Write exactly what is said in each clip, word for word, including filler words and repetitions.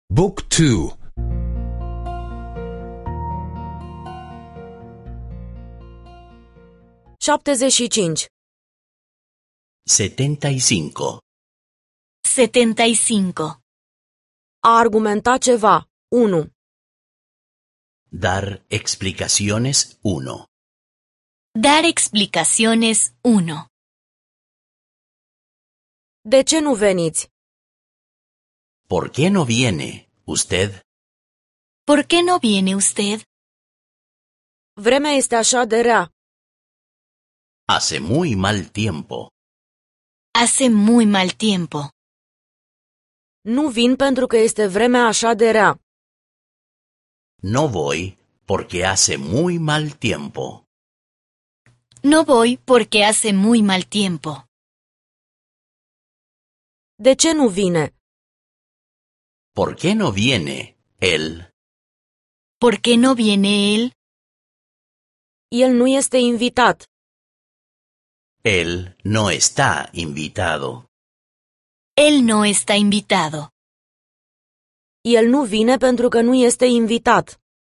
Book two. șaptezeci și cinci. setenta y cinco. setenta y cinco. A argumenta ceva. unu. Dar explicaciones uno. Dar explicaciones uno. De ce nu veniți? ¿Por qué no viene usted? ¿Por qué no viene usted? Vremea este așa de rea. Hace muy mal tiempo. Hace muy mal tiempo. Nu vin pentru că este vremea așa de rea. No voy porque hace muy mal tiempo. No voy porque hace muy mal tiempo. De ce nu vine? ¿Por qué no viene él? ¿Por qué no viene él? El nu este invitat. Él no está invitado. Él no está invitado. El nu vine pentru că nu este invitat.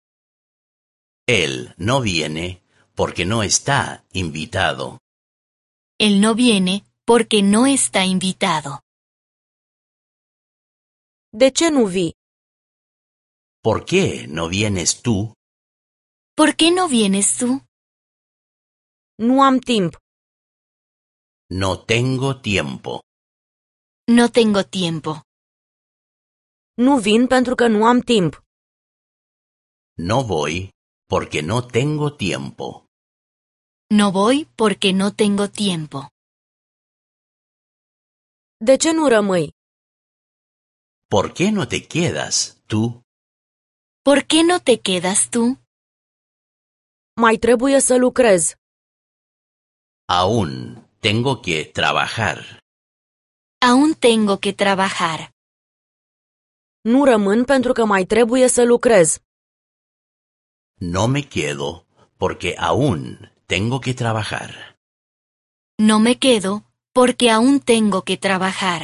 Él no viene porque no está invitado. Él no viene porque no está invitado. De ce nu vii? ¿Por qué no vienes tú? ¿Por qué no vienes tú? Nu am timp. No tengo tiempo. No tengo tiempo. Nu vin pentru că nu am timp. No voy porque no tengo tiempo. No voy porque no tengo tiempo. De ce nu rămâi? ¿Por qué no te quedas tú? ¿Por qué no te quedas tú? Mai trebuie să lucrez. Aún tengo que trabajar. Aún tengo que trabajar. Nu rămân pentru că mai trebuie să lucrez. No me quedo porque aún tengo que trabajar. No me quedo porque aún tengo que trabajar.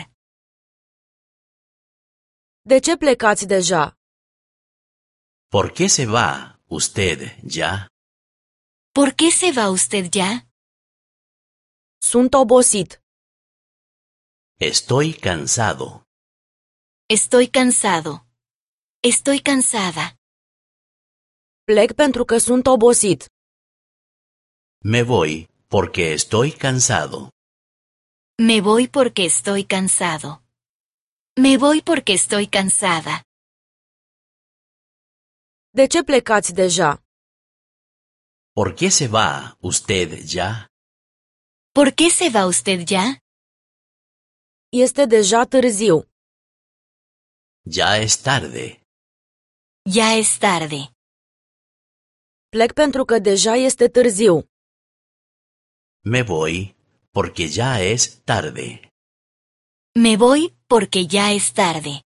De ce plecați deja? ¿Por qué se va usted ya? ¿Por qué se va usted ya? Sunt obosit. Estoy cansado. Estoy cansado. Estoy cansada. Plec pentru că sunt obosit. Me voy porque estoy cansado. Me voy porque estoy cansado. Me voy porque estoy cansada. De ce plecați deja? ¿Por qué se va usted ya? ¿Por qué se va usted ya? Este deja târziu. Ya es tarde. Ya es tarde. Plec pentru că deja este târziu. Me voy porque ya es tarde. Me voy porque ya es tarde.